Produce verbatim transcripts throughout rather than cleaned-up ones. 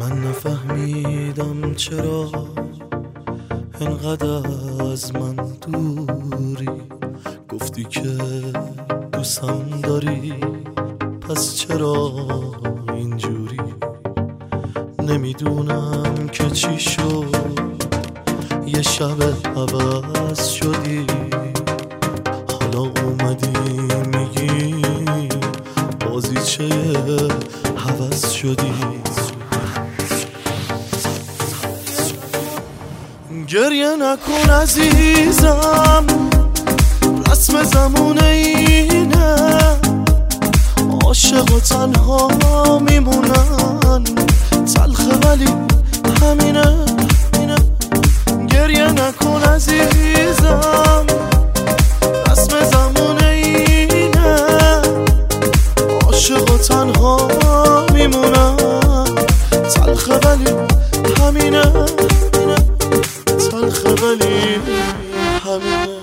من نفهمیدم چرا انقدر از من دوری، گفتی که دوستم داری، پس چرا اینجوری؟ نمیدونم که چی شد، یه شب عوض شدی، حالا اومدی میگی بازیچه عوض شدی. گریه نکن عزیزم، رسم زمونه اینه، عاشق و تنها میمونن، تلخه ولی همینه. گریه نکن عزیزم، رسم زمونه اینه، عاشق و تنها میمونن، تلخه ولی همینه، تلخه ولی همینه.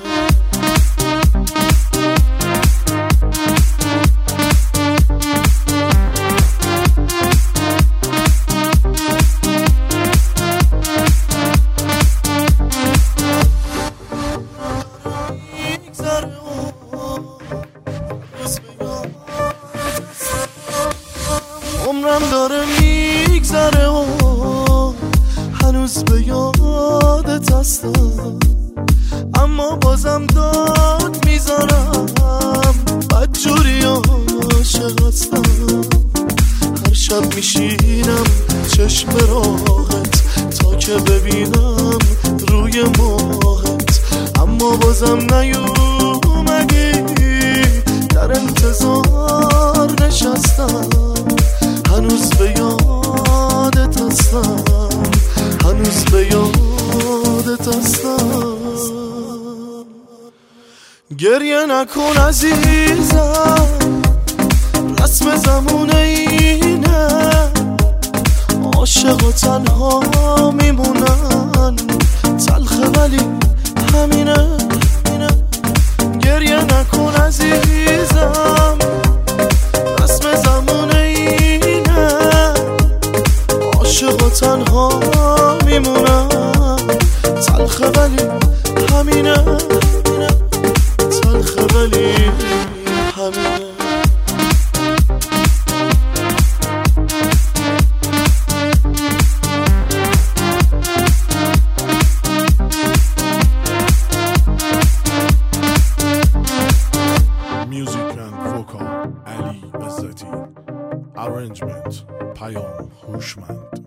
عمرم داره میگذره و هنوز به یادت هستم، اما بازم داد میزنم، بدجوری عاشق هستم. هر شب میشینم چشم راحت تا که ببینم روی ماهت، اما بازم نیومدی، در انتظار نشستم، هنوز به یادت هستم، هنوز به یادت هستم. گریه نکن عزیزم، رسم زمونه اینه، عاشق و تنها میمونن، تلخه ولی همینه. گریه نکن عزیزم، رسم زمونه اینه، عاشق و تنها میمونن، تلخه ولی همینه، تلخه ولی همینه. علی عزتی. Arrangement پیام هوشمند.